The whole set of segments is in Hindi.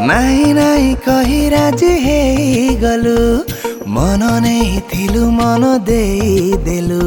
ନାଇଁ ନାଇଁ କହି ରାଜି ହେଇଗଲୁ, ମନ ନେଇଥିଲୁ ମନ ଦେଇଦେଲୁ।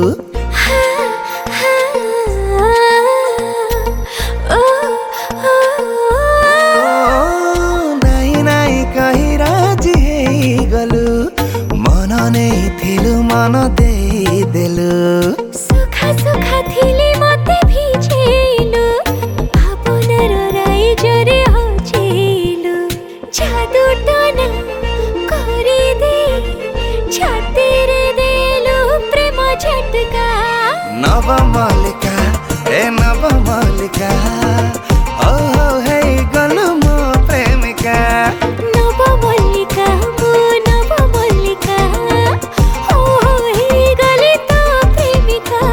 ନାଇଁ ନାଇଁ କହି ରାଜି ହେଇଗଲୁ, ମନ ନେଇଥିଲୁ ମନ ଦେଇଦେଲୁ। ସୁଖା ସୁଖା ଥିଲେ ମତେ ଭିଜେଇଲୁ, ଭାବନାର ରାଇଜରେ ହଜେଇଲୁ। जादू टना କରିଦେ ଛାତିରେ ଦେଲୁ ପ୍ରେମ ଝଟକା। ନବ ମଲ୍ଲିକା ଏ ନବ ମଲ୍ଲିକା, ଓ ହେଇଗଲୁ ମୋ ପ୍ରେମିକା। ନବ ମଲ୍ଲିକା ମୁଁ ନବ ମଲ୍ଲିକା, ଓ ହେଇଗଲି ତୋ ପ୍ରେମିକା।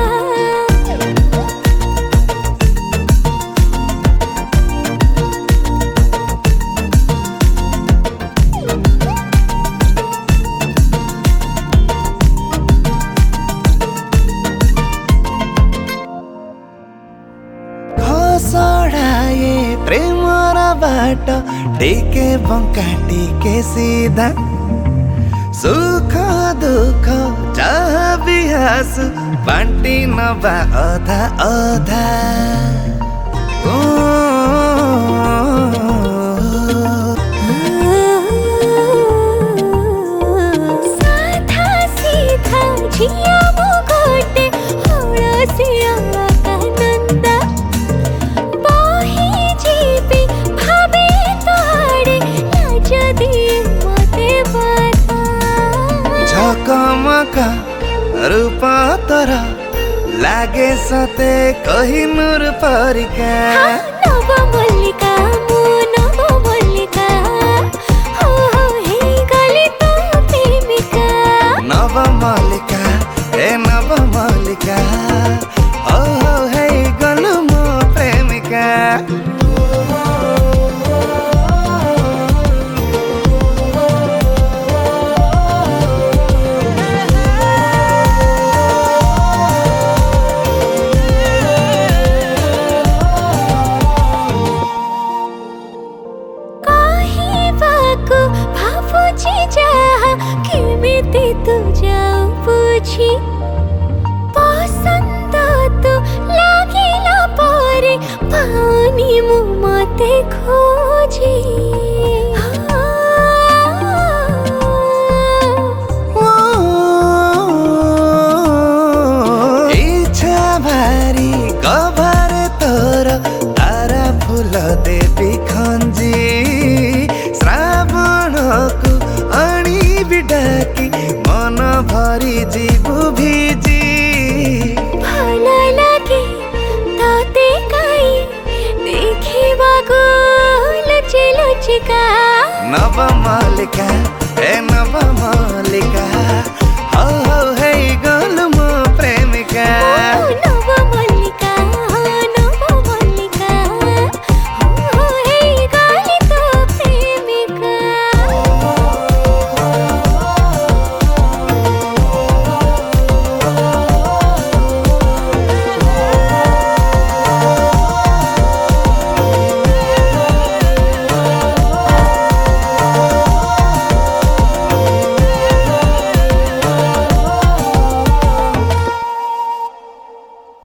सड़ाए प्रेमर बाट टिके बंका टिके सीधा, सुख दुख जहाँ भी आसु बांटी नबा अधा अधा। साधा सीधा झिया मो गोटे हळसिया आनंदा, बही जीवी भावे तोड़े लाज दिए मते बाधा। झकमका रूपा तोरा लागे सते कोहिनूर परिका। नव मल्लिका मु नव मल्लिका, हो ହେଇଗଲି ତୋ ପ୍ରେମିକା। नव मल्लिका ए नव मल्लिका, ओ ହେଇଗଲୁ ମୋ ପ୍ରେମିକା। କହିବାକୁ ଭାବୁଛି ଯାହା କେମିତି ତୁ ଯାଉ ବୁଝି, ପସନ୍ଦ ତୁ ଲାଗିଲା ପରେ ପାଉନି ମୁଁ ମତେ ଖୋଜି। इच्छा भारी कभार तोर तारा फूल देवी खंजी, श्रावण को अणी बिडाकी मन भरी जीवु भिजी। ଭଲ ଲାଗେ ତତେ କାଇଁ ଦେଖିବାକୁ ଲୁଚି ଲୁଚିକା। नव मल्लिका ए नव मल्लिका।